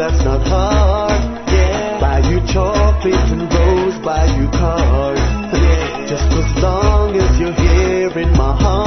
that's not hard. Yeah. Buy you chocolates and rose, buy you cars. Yeah. Just as long as you're here in my heart.